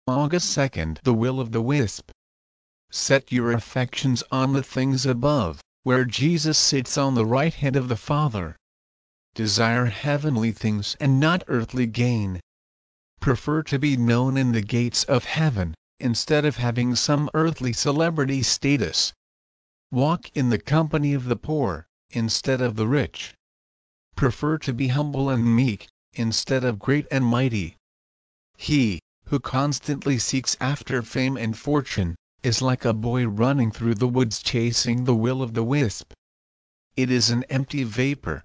August 2nd. The Will of the Wisp. Set your affections on the things above, where Jesus sits on the right hand of the Father. Desire heavenly things and not earthly gain. Prefer to be known in the gates of heaven, instead of having some earthly celebrity status. Walk in the company of the poor, instead of the rich. Prefer to be humble and meek, instead of great and mighty. He who constantly seeks after fame and fortune, is like a boy running through the woods chasing the will of the wisp. It is an empty vapor,